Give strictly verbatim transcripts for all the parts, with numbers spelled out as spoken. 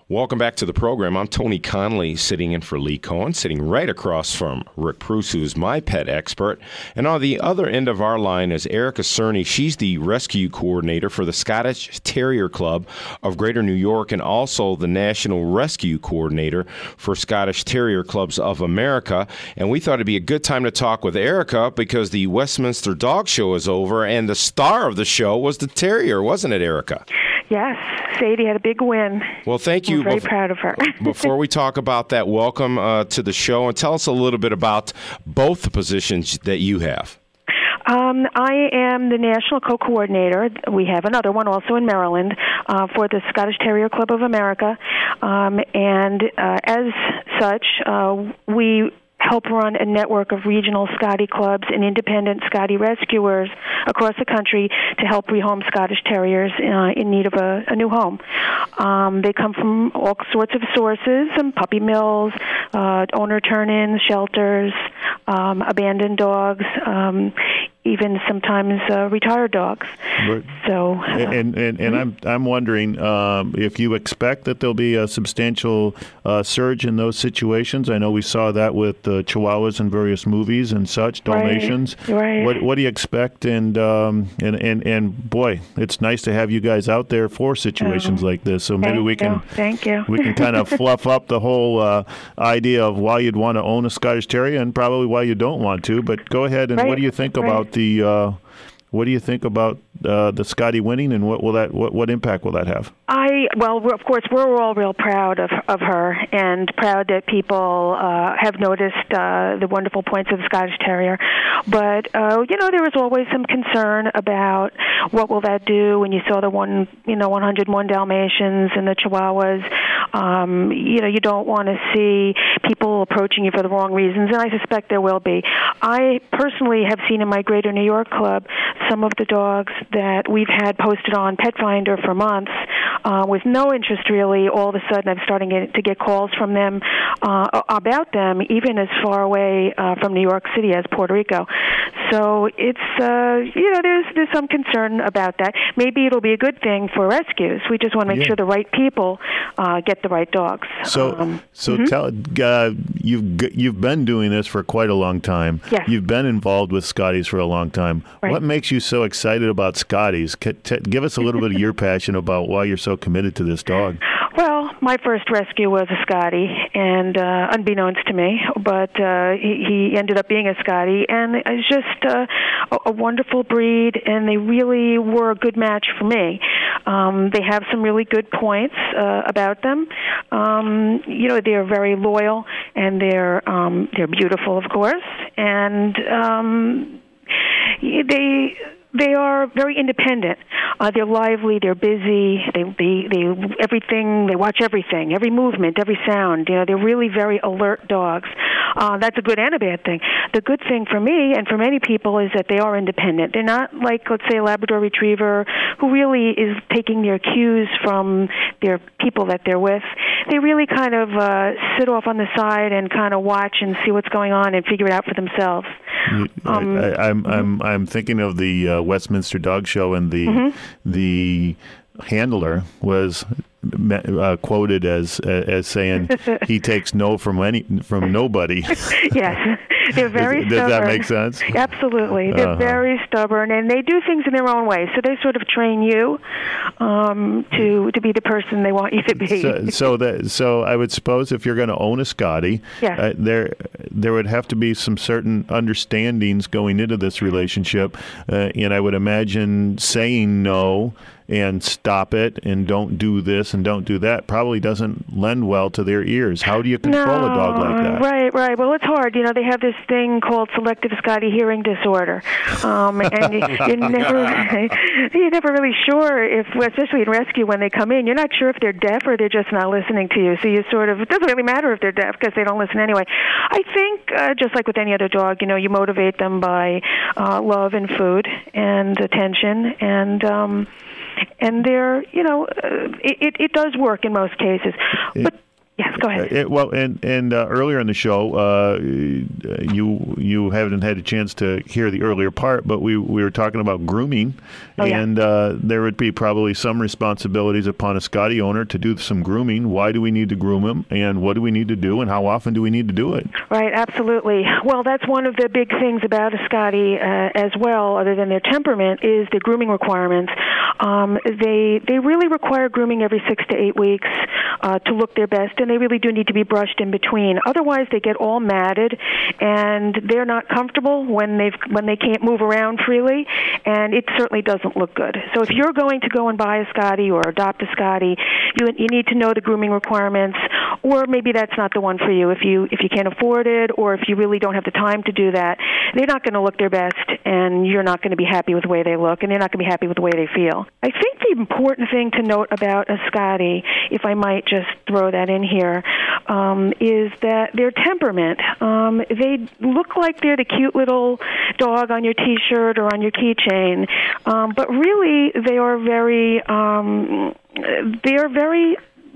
Welcome back to the program. I'm Tony Conley, sitting in for Lee Cohen, sitting right across from Rick Preuss, who's my pet expert. And on the other end of our line is Erica Cerny. She's the rescue coordinator for the Scottish Terrier Club of Greater New York and also the National Rescue Coordinator for Scottish Terrier Clubs of America. And we thought it'd be a good time to talk with Erica because the Westminster Dog Show is over, and the star of the show was the Terrier, wasn't it, Erica? Yes, Sadie had a big win. Well, thank you. I'm very Bef- proud of her. Before we talk about that, welcome uh, to the show, and tell us a little bit about both the positions that you have. Um, I am the national co-coordinator. We have another one also in Maryland uh, for the Scottish Terrier Club of America, um, and uh, as such, uh, we help run a network of regional Scotty clubs and independent Scotty rescuers across the country to help rehome Scottish Terriers uh, in need of a, a new home. Um, they come from all sorts of sources, some puppy mills, uh, owner turn-ins, shelters, um, abandoned dogs, um, even sometimes uh, retired dogs. But, so, uh, and and, and I'm I'm wondering um, if you expect that there'll be a substantial uh, surge in those situations. I know we saw that with uh, Chihuahuas in various movies and such, Dalmatians. Right. right. What what do you expect? And um, and and and boy, it's nice to have you guys out there for situations oh, like this. So maybe we can you. Thank you. we can kind of fluff up the whole uh, idea of why you'd want to own a Scottish Terrier and probably why you don't want to. But go ahead and right. what do you think right. about the uh, what do you think about uh, the Scotty winning, and what will that what, what impact will that have? I well, we're, of course, we're all real proud of of her, and proud that people uh, have noticed uh, the wonderful points of the Scottish Terrier. But uh, you know, there was always some concern about what will that do when you saw the one, you know, one hundred one Dalmatians and the Chihuahuas. Um, you know, you don't want to see people approaching you for the wrong reasons, and I suspect there will be. I personally have seen in my Greater New York Club some of the dogs that we've had posted on Pet Finder for months uh, with no interest really. All of a sudden I'm starting to get calls from them uh, about them, even as far away uh, from New York City as Puerto Rico. So it's, uh, you know, there's there's some concern about that. Maybe it'll be a good thing for rescues. We just want to make yeah. sure the right people uh, get the right dogs. So, um, so mm-hmm. tell uh, you've you've been doing this for quite a long time. Yes. You've been involved with Scotties for a long time. Right. What makes you so excited about Scotties? C- t- give us a little bit of your passion about why you're so committed to this dog. Well, my first rescue was a Scotty, and uh, unbeknownst to me, but uh, he, he ended up being a Scotty, and it's just uh, a, a wonderful breed, and they really were a good match for me. Um, they have some really good points uh, about them. Um, you know, they're very loyal, and they're um, they're beautiful, of course, and um, they. They are very independent. Uh, they're lively. They're busy. They, they, they, everything. They watch everything, every movement, every sound. You know, they're really very alert dogs. Uh, that's a good and a bad thing. The good thing for me and for many people is that they are independent. They're not like, let's say, a Labrador Retriever, who really is taking their cues from their people that they're with. They really kind of uh, sit off on the side and kind of watch and see what's going on and figure it out for themselves. Um, I, I, I'm I'm I'm thinking of the uh, Westminster Dog Show, and the mm-hmm. the handler was uh, quoted as as saying he takes no from any from nobody. Yes, they're very Does, stubborn. Does that make sense? Absolutely, they're uh-huh. very stubborn, and they do things in their own way. So they sort of train you um, to to be the person they want you to be. So, so that so I would suppose if you're going to own a Scotty, yes. uh, there there would have to be some certain understandings going into this relationship, uh, and I would imagine saying no and stop it and don't do this and don't do that probably doesn't lend well to their ears. How do you control no, a dog like that? Right, right. Well, it's hard. You know, they have this thing called selective Scotty hearing disorder, um, and you, you're never you're never really sure if, especially in rescue, when they come in, you're not sure if they're deaf or they're just not listening to you. So you sort of, it doesn't really matter if they're deaf because they don't listen anyway. I think, uh, just like with any other dog, you know, you motivate them by uh, love and food and attention, and um, and they're, you know, uh, it, it does work in most cases. But Yes, go ahead. Uh, it, well, and and uh, earlier in the show, uh, you you haven't had a chance to hear the earlier part, but we we were talking about grooming, oh, and yeah. uh, there would be probably some responsibilities upon a Scotty owner to do some grooming. Why do we need to groom him, and what do we need to do, and how often do we need to do it? Right, absolutely. Well, that's one of the big things about a Scotty uh, as well, other than their temperament, is the grooming requirements. Um, they they really require grooming every six to eight weeks uh, to look their best, and they really do need to be brushed in between. Otherwise, they get all matted, and they're not comfortable when they've when they can't move around freely, and it certainly doesn't look good. So if you're going to go and buy a Scotty or adopt a Scotty, you you need to know the grooming requirements, or maybe that's not the one for you. If you if you can't afford it, or if you really don't have the time to do that, they're not going to look their best, and you're not going to be happy with the way they look, and they're not going to be happy with the way they feel. I think the important thing to note about a Scotty, if I might just throw that in here, um, is that their temperament. Um, they look like they're the cute little dog on your T-shirt or on your keychain, um, but really they are very, um, they are very,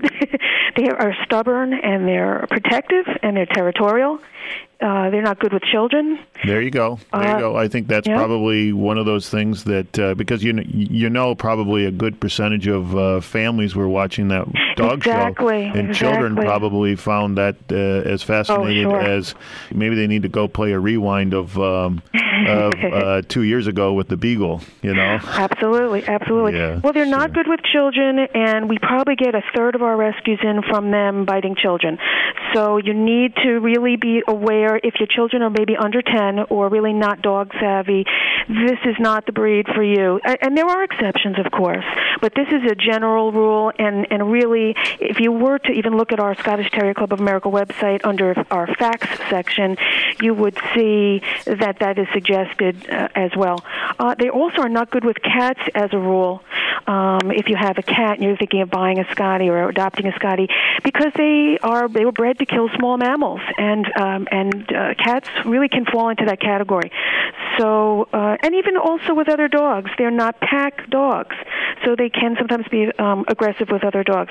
they are stubborn, and they're protective, and they're territorial. Uh, they're not good with children. There you go. There uh, you go. I think that's yeah. probably one of those things that, uh, because you know, you know probably a good percentage of uh, families were watching that dog exactly, show. And exactly. children probably found that uh, as fascinating oh, sure. as maybe they need to go play a rewind of, um, of uh, two years ago with the Beagle, you know? Absolutely, absolutely. Yeah, well, they're sure. not good with children, and we probably get a third of our rescues in from them biting children. So you need to really be aware if your children are maybe under ten or really not dog savvy, this is not the breed for you. And there are exceptions, of course, but this is a general rule, and, and really, if you were to even look at our Scottish Terrier Club of America website under our facts section, you would see that that is suggested uh, as well. Uh, they also are not good with cats as a rule. Um, if you have a cat and you're thinking of buying a Scotty or adopting a Scotty, because they are they were bred to kill small mammals, and um, and uh, cats really can fall into that category. So uh, and even also with other dogs, they're not pack dogs, so they can sometimes be um, aggressive with other dogs.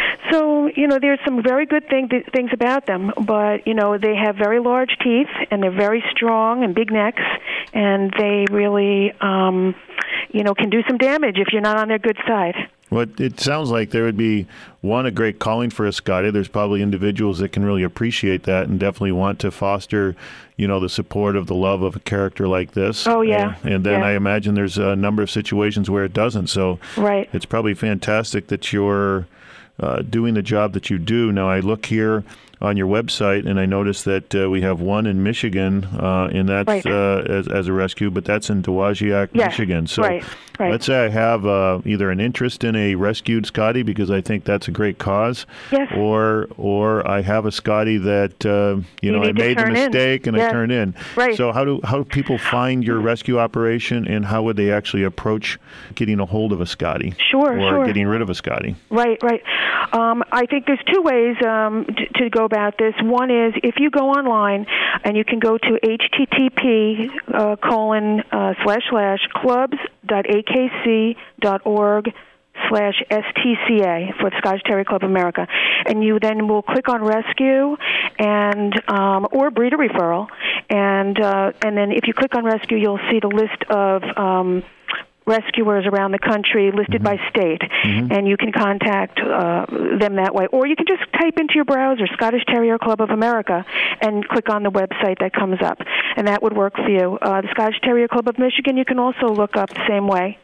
So you know there's some very good thing, th- things about them, but you know they have very large teeth, and they're very strong and big necks, and they really um, you know can do some damage if you're not on their good side. Well, it sounds like there would be, one, a great calling for a Scotty. There's probably individuals that can really appreciate that and definitely want to foster, you know, the support of the love of a character like this. Oh, yeah. And, and then yeah. I imagine there's a number of situations where it doesn't. So right. It's probably fantastic that you're uh, doing the job that you do. Now, I look here on your website, and I noticed that uh, we have one in Michigan, uh, and that's right. uh, as, as a rescue, but that's in Dowagiac, yeah. Michigan. So right. Right. let's say I have uh, either an interest in a rescued Scotty because I think that's a great cause, yes. or or I have a Scotty that uh, you, you know I made the mistake in. and yes. I turned in. Right. So how do how do people find your rescue operation, and how would they actually approach getting a hold of a Scotty? Sure, or sure. getting rid of a Scotty? Right, right. Um, I think there's two ways um, to, to go about this. One is if you go online, and you can go to http uh, colon uh, slash slash clubs dot a k c dot org slash S T C A for the Scottish Terrier Club of America, and you then will click on rescue and um, or breeder referral, and uh, and then if you click on rescue, you'll see the list of um, rescuers around the country listed mm-hmm. by state, mm-hmm. and you can contact uh, them that way. Or you can just type into your browser Scottish Terrier Club of America and click on the website that comes up, and that would work for you. Uh, the Scottish Terrier Club of Michigan, you can also look up the same way.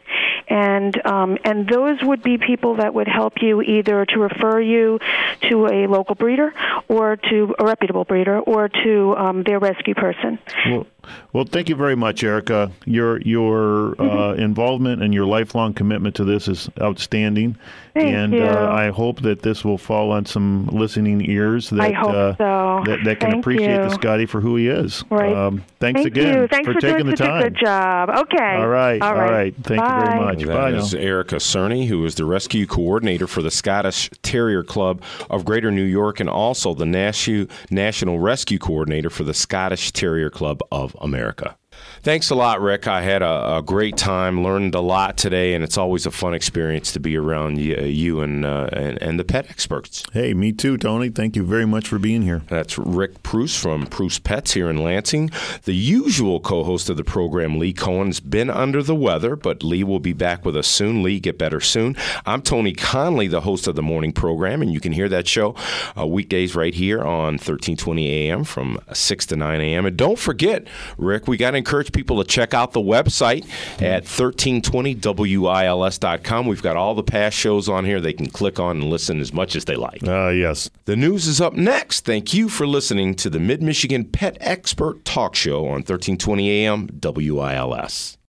And um, and those would be people that would help you either to refer you to a local breeder or to a reputable breeder or to um, their rescue person. Well, well, thank you very much, Erica. Your your mm-hmm. uh, involvement and your lifelong commitment to this is outstanding. Thank and you. Uh, I hope that this will fall on some listening ears that I hope uh, so. that, that can Thank appreciate you. the Scotty for who he is. Right. Um, thanks Thank again you. Thanks for, for taking doing the such time. a good job. Okay. All right. All right. All right. Thank Bye. you very much. That Bye is now. Erica Cerny, who is the rescue coordinator for the Scottish Terrier Club of Greater New York and also the National National Rescue Coordinator for the Scottish Terrier Club of America. Thanks a lot, Rick. I had a, a great time, learned a lot today, and it's always a fun experience to be around you, you and, uh, and and the pet experts. Hey, me too, Tony. Thank you very much for being here. That's Rick Preuss from Preuss Pets here in Lansing. The usual co-host of the program, Lee Cohen's been under the weather, but Lee will be back with us soon. Lee, get better soon. I'm Tony Conley, the host of the morning program, and you can hear that show uh, weekdays right here on thirteen twenty A M from six to nine A M And don't forget, Rick, we got to encourage people to check out the website at thirteen twenty W I L S dot com. We've got all the past shows on here. They can click on and listen as much as they like. Uh, yes. The news is up next. Thank you for listening to the Mid-Michigan Pet Expert Talk Show on thirteen twenty A M W I L S.